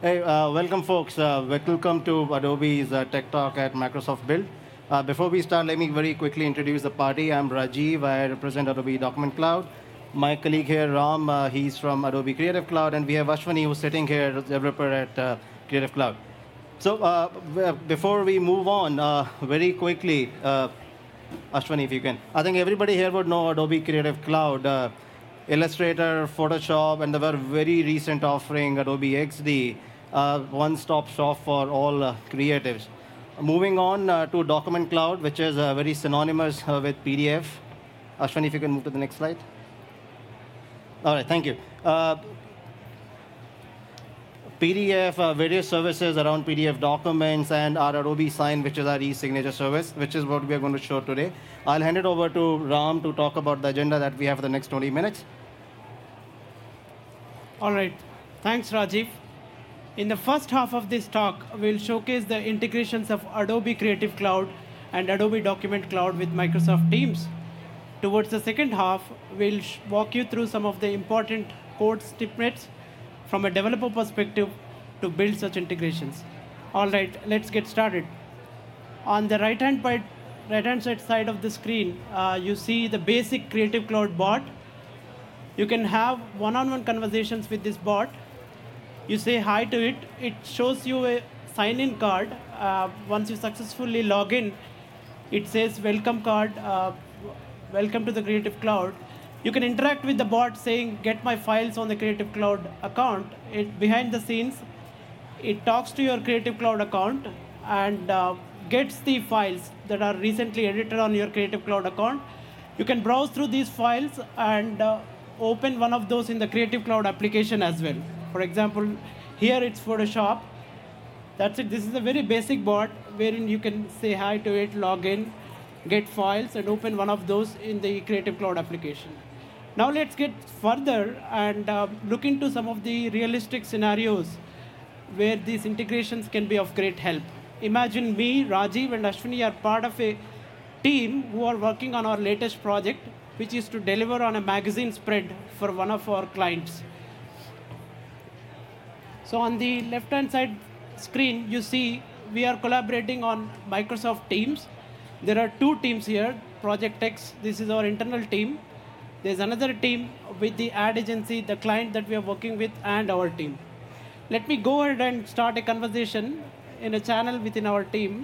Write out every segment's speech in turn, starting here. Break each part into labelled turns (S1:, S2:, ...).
S1: Hey, welcome, folks. Welcome to Adobe's Tech Talk at Microsoft Build. Before we start, let me very quickly introduce the party. I'm Rajiv. I represent Adobe Document Cloud. My colleague here, Ram, he's from Adobe Creative Cloud, and we have Ashwani, who's sitting here, developer at Creative Cloud. So before we move on, very quickly, Ashwani, if you can. I think everybody here would know Adobe Creative Cloud, Illustrator, Photoshop, and the very recent offering, Adobe XD, one-stop shop for all creatives. Moving on to Document Cloud, which is very synonymous with PDF. Ashwani, if you can move to the next slide. All right, thank you. PDF, various services around PDF documents, and our Adobe Sign, which is our e-signature service, which is what we are going to show today. I'll hand it over to Ram to talk about the agenda that we have for the next 20 minutes.
S2: All right. Thanks, Rajiv. In the first half of this talk, we'll showcase the integrations of Adobe Creative Cloud and Adobe Document Cloud with Microsoft Teams. Towards the second half, we'll walk you through some of the important code snippets from a developer perspective to build such integrations. All right, let's get started. On the right-hand side of the screen, you see the basic Creative Cloud bot. You can have one-on-one conversations with this bot. You say hi to it. It shows you a sign-in card. Once you successfully log in, it says welcome card, welcome to the Creative Cloud. You can interact with the bot saying, get my files on the Creative Cloud account. Behind the scenes, it talks to your Creative Cloud account and gets the files that are recently edited on your Creative Cloud account. You can browse through these files and open one of those in the Creative Cloud application as well. For example, here it's Photoshop. That's it. This is a very basic bot wherein you can say hi to it, log in, get files, and open one of those in the Creative Cloud application. Now let's get further and look into some of the realistic scenarios where these integrations can be of great help. Imagine me, Rajiv, and Ashwani are part of a team who are working on our latest project, which is to deliver on a magazine spread for one of our clients. So on the left-hand side screen, you see we are collaborating on Microsoft Teams. There are two teams here, Project X, this is our internal team. There's another team with the ad agency, the client that we are working with, and our team. Let me go ahead and start a conversation in a channel within our team.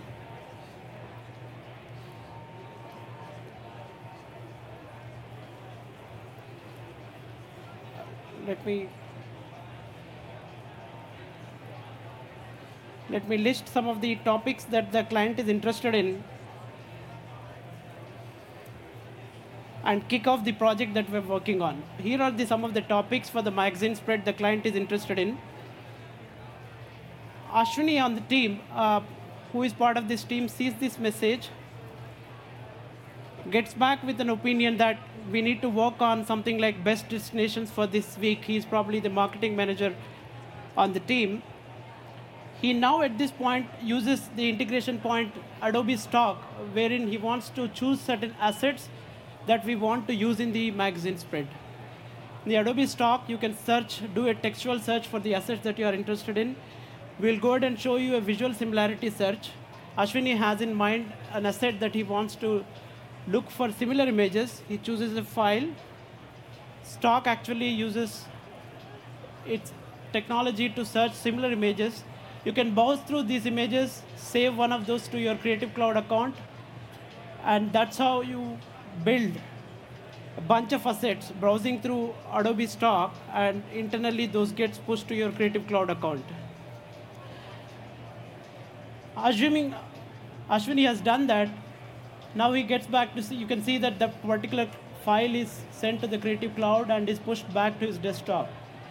S2: Let me list some of the topics that the client is interested in and kick off the project that we're working on. Here are some of the topics for the magazine spread the client is interested in. Ashwani on the team, who is part of this team, sees this message, gets back with an opinion that we need to work on something like best destinations for this week. He's probably the marketing manager on the team. He now at this point uses the integration point Adobe Stock, wherein he wants to choose certain assets that we want to use in the magazine spread. In the Adobe Stock, you can search, do a textual search for the assets that you are interested in. We'll go ahead and show you a visual similarity search. Ashwini has in mind an asset that he wants to look for similar images. He chooses a file. Stock actually uses its technology to search similar images. You can browse through these images, save one of those to your Creative Cloud account, and that's how you build a bunch of assets browsing through Adobe Stock, and internally those gets pushed to your Creative Cloud account. Assuming Ashwini has done that, now he gets back to see, you can see that the particular file is sent to the Creative Cloud and is pushed back to his desktop.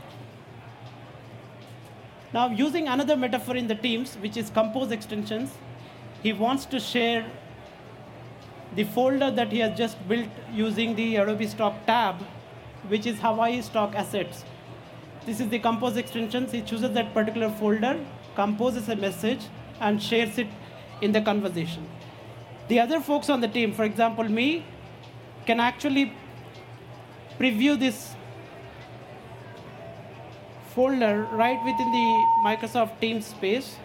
S2: Now, using another metaphor in the Teams, which is Compose extensions, he wants to share the folder that he has just built using the Adobe Stock tab, which is Hawaii Stock Assets. This is the Compose extensions. He chooses that particular folder, composes a message, and shares it in the conversation. The other folks on the team, for example, me, can actually preview this folder right within the Microsoft Teams space.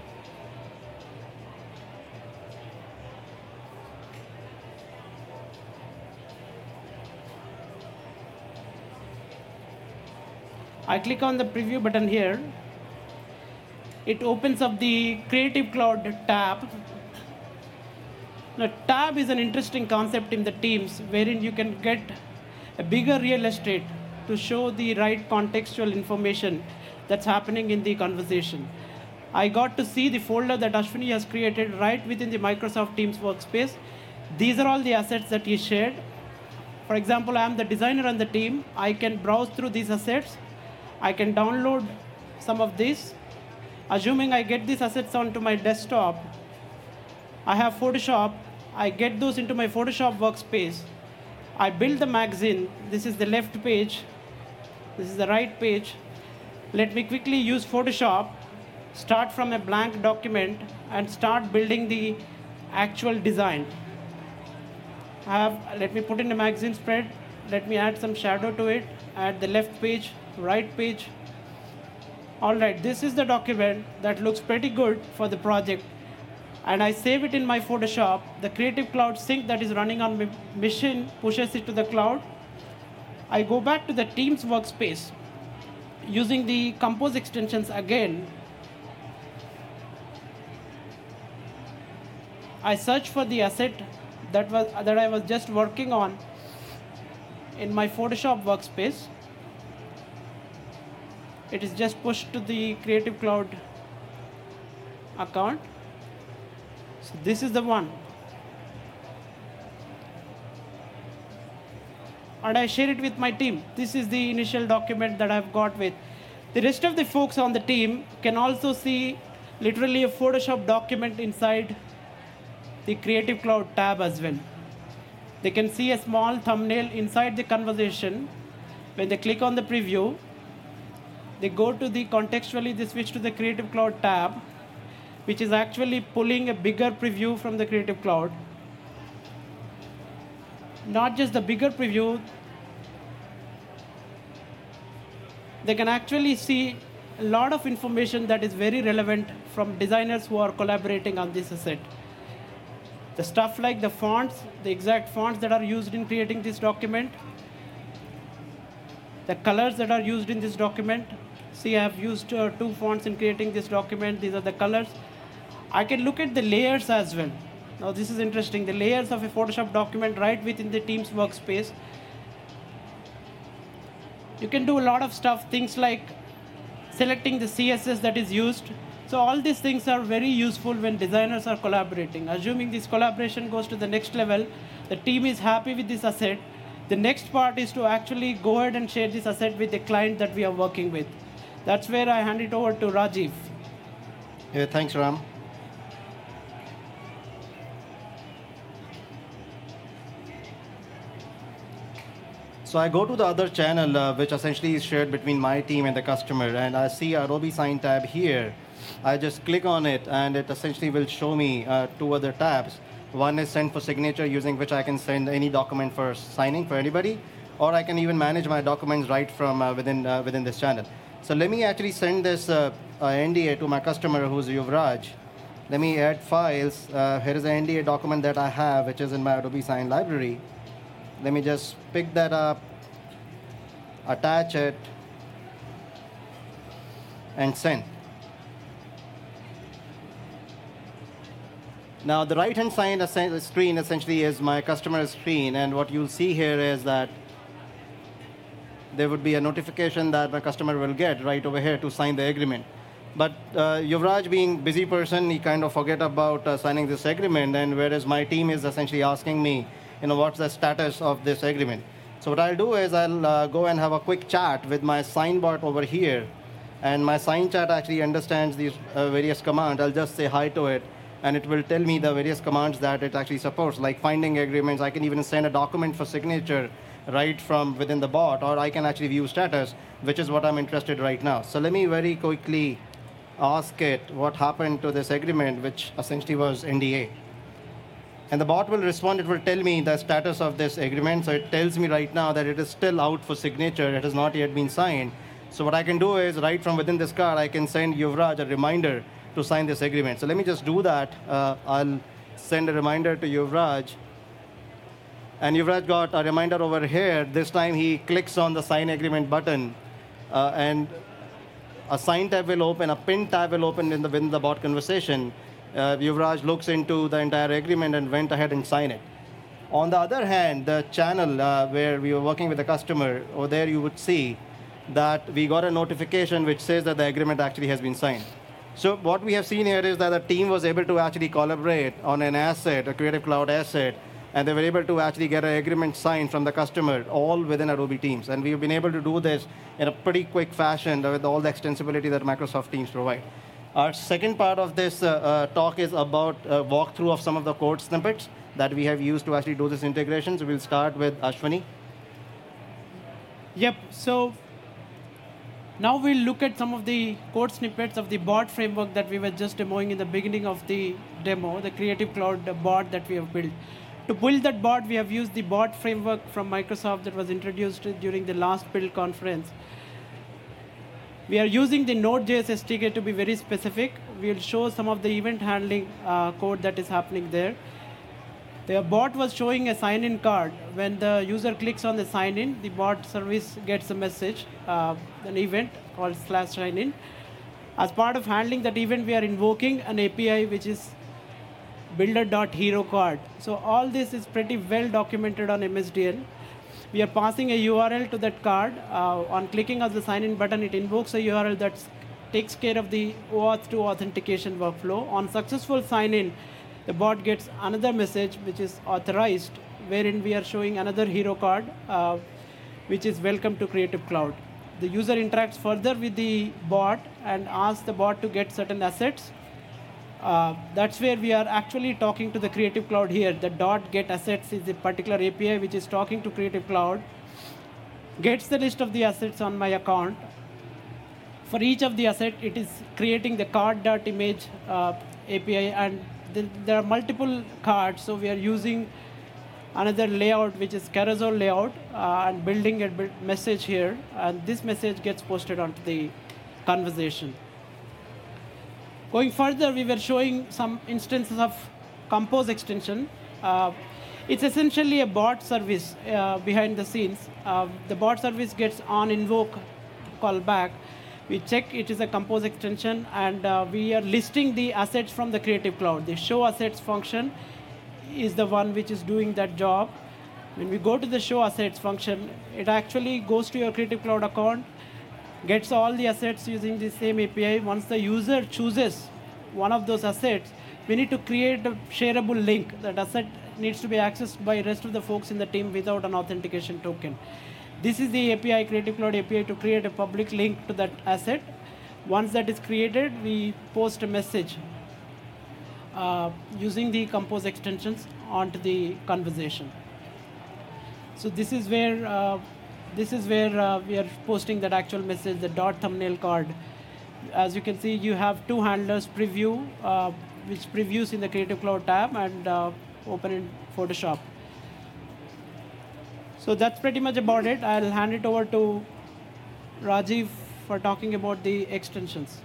S2: I click on the preview button here. It opens up the Creative Cloud tab. Now, tab is an interesting concept in the Teams wherein you can get a bigger real estate to show the right contextual information that's happening in the conversation. I got to see the folder that Ashwini has created right within the Microsoft Teams workspace. These are all the assets that he shared. For example, I am the designer on the team. I can browse through these assets. I can download some of these. Assuming I get these assets onto my desktop, I have Photoshop. I get those into my Photoshop workspace. I build the magazine. This is the left page. This is the right page. Let me quickly use Photoshop, start from a blank document, and start building the actual design. Let me put in a magazine spread. Let me add some shadow to it. Add the left page, right page. All right, this is the document that looks pretty good for the project. And I save it in my Photoshop. The Creative Cloud sync that is running on my machine pushes it to the cloud. I go back to the Teams workspace using the Compose extensions again. I search for the asset that I was just working on in my Photoshop workspace. It is just pushed to the Creative Cloud account. So this is the one. And I share it with my team. This is the initial document that I've got with. The rest of the folks on the team can also see literally a Photoshop document inside the Creative Cloud tab as well. They can see a small thumbnail inside the conversation. When they click on the preview, they go to the contextually, they switch to the Creative Cloud tab, which is actually pulling a bigger preview from the Creative Cloud. Not just the bigger preview, they can actually see a lot of information that is very relevant from designers who are collaborating on this asset. The stuff like the fonts, the exact fonts that are used in creating this document, the colors that are used in this document. See, I have used 2 fonts in creating this document. These are the colors. I can look at the layers as well. Now, this is interesting. The layers of a Photoshop document right within the Teams workspace. You can do a lot of stuff, things like selecting the CSS that is used. So all these things are very useful when designers are collaborating. Assuming this collaboration goes to the next level, the team is happy with this asset. The next part is to actually go ahead and share this asset with the client that we are working with. That's where I hand it over to Rajiv.
S1: Yeah, thanks, Ram. So I go to the other channel, which essentially is shared between my team and the customer, and I see Adobe Sign tab here. I just click on it, and it essentially will show me 2 other tabs. One is Send for Signature, using which I can send any document for signing for anybody, or I can even manage my documents right from within this channel. So let me actually send this NDA to my customer, who's Yuvraj. Let me add files. Here is an NDA document that I have, which is in my Adobe Sign library. Let me just pick that up, attach it, and send. Now, the right-hand side screen essentially is my customer's screen, and what you'll see here is that there would be a notification that my customer will get right over here to sign the agreement. But Yuvraj, being a busy person, he kind of forget about signing this agreement, and whereas my team is essentially asking me, what's the status of this agreement. So what I'll do is I'll go and have a quick chat with my sign bot over here, and my sign chat actually understands these various commands. I'll just say hi to it, and it will tell me the various commands that it actually supports, like finding agreements. I can even send a document for signature right from within the bot, or I can actually view status, which is what I'm interested right now. So let me very quickly ask it what happened to this agreement, which essentially was NDA. And the bot will respond. It will tell me the status of this agreement. So it tells me right now that it is still out for signature. It has not yet been signed. So what I can do is, right from within this card, I can send Yuvraj a reminder to sign this agreement. So let me just do that. I'll send a reminder to Yuvraj. And Yuvraj got a reminder over here. This time he clicks on the sign agreement button, and a sign tab will open, a pin tab will open within the bot conversation. Yuvraj looks into the entire agreement and went ahead and signed it. On the other hand, the channel where we were working with the customer, over there you would see that we got a notification which says that the agreement actually has been signed. So what we have seen here is that the team was able to actually collaborate on an asset, a Creative Cloud asset, and they were able to actually get an agreement signed from the customer, all within Adobe Teams. And we've been able to do this in a pretty quick fashion with all the extensibility that Microsoft Teams provide. Our second part of this talk is about a walkthrough of some of the code snippets that we have used to actually do this integration. So we'll start with Ashwani.
S2: Yep, so now we'll look at some of the code snippets of the bot framework that we were just demoing in the beginning of the demo, the Creative Cloud bot that we have built. To build that bot, we have used the bot framework from Microsoft that was introduced during the last build conference. We are using the Node.js SDK to be very specific. We'll show some of the event handling code that is happening there. The bot was showing a sign-in card. When the user clicks on the sign-in, the bot service gets a message, an event called /sign-in. As part of handling that event, we are invoking an API which is builder.hero card. So all this is pretty well documented on MSDN. We are passing a URL to that card. On clicking on the sign-in button, it invokes a URL that takes care of the OAuth 2 authentication workflow. On successful sign-in, the bot gets another message which is authorized, wherein we are showing another hero card, which is welcome to Creative Cloud. The user interacts further with the bot and asks the bot to get certain assets. That's where we are actually talking to the Creative Cloud here. The .getAssets is a particular API which is talking to Creative Cloud, gets the list of the assets on my account. For each of the assets, it is creating the card.image API, and there are multiple cards, so we are using another layout, which is carousel layout, and building a message here, and this message gets posted onto the conversation. Going further, we were showing some instances of Compose extension. It's essentially a bot service behind the scenes. The bot service gets on invoke callback. We check it is a Compose extension, and we are listing the assets from the Creative Cloud. The show assets function is the one which is doing that job. When we go to the show assets function, it actually goes to your Creative Cloud account, gets all the assets using the same API. Once the user chooses one of those assets, we need to create a shareable link. That asset needs to be accessed by the rest of the folks in the team without an authentication token. This is the API, Creative Cloud API, to create a public link to that asset. Once that is created, we post a message using the Compose extensions onto the conversation. So this is where we are posting that actual message, the .thumbnail card. As you can see, you have two handlers: preview, which previews in the Creative Cloud tab, and open in Photoshop. So that's pretty much about it. I'll hand it over to Rajiv for talking about the extensions.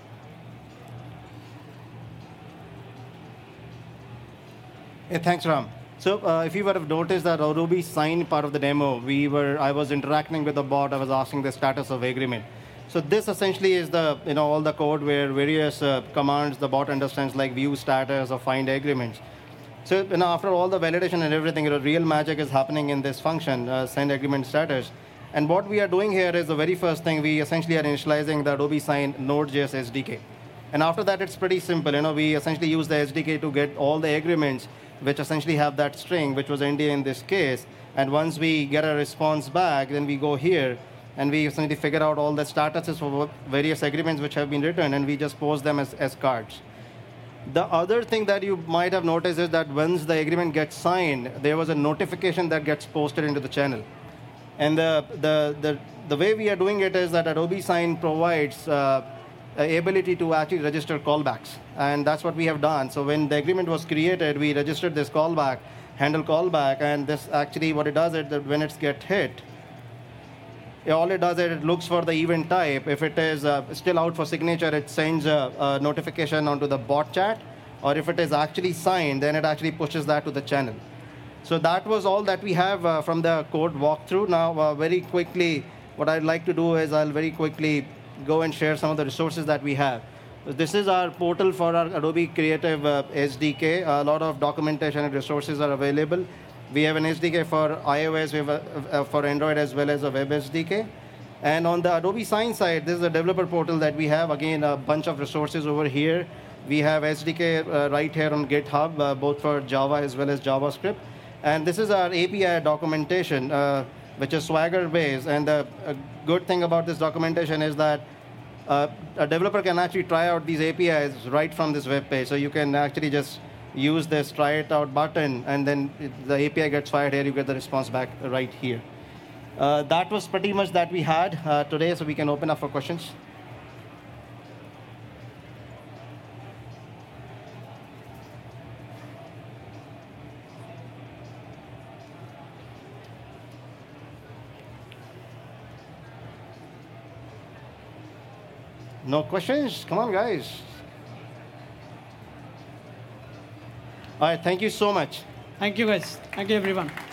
S1: Hey, thanks, Ram. So if you would have noticed that Adobe Sign part of the demo, I was interacting with the bot. I was asking the status of agreement. So this essentially is the all the code where various commands the bot understands, like view status or find agreements. So after all the validation and everything, real magic is happening in this function, send agreement status. And what we are doing here is the very first thing, we essentially are initializing the Adobe Sign Node.js SDK. And after that, it's pretty simple. We essentially use the SDK to get all the agreements which essentially have that string, which was NDA in this case. And once we get a response back, then we go here, and we essentially figure out all the statuses for various agreements which have been written, and we just post them as cards. The other thing that you might have noticed is that once the agreement gets signed, there was a notification that gets posted into the channel. And the way we are doing it is that Adobe Sign provides ability to actually register callbacks. And that's what we have done. So when the agreement was created, we registered this callback, handle callback, and this actually what it does is that when it gets hit, all it does is it looks for the event type. If it is still out for signature, it sends a notification onto the bot chat. Or if it is actually signed, then it actually pushes that to the channel. So that was all that we have from the code walkthrough. Now, very quickly, what I'd like to do is I'll very quickly go and share some of the resources that we have. This is our portal for our Adobe Creative SDK. A lot of documentation and resources are available. We have an SDK for iOS, we have for Android, as well as a web SDK. And on the Adobe Sign side, this is a developer portal that we have. Again, a bunch of resources over here. We have SDK right here on GitHub, both for Java as well as JavaScript. And this is our API documentation, which is Swagger-based. And the good thing about this documentation is that a developer can actually try out these APIs right from this web page. So you can actually just use this try it out button, and then the API gets fired here. You get the response back right here. That was pretty much that we had today, so we can open up for questions. No questions? Come on, guys. All right, thank you so much.
S2: Thank you, guys. Thank you, everyone.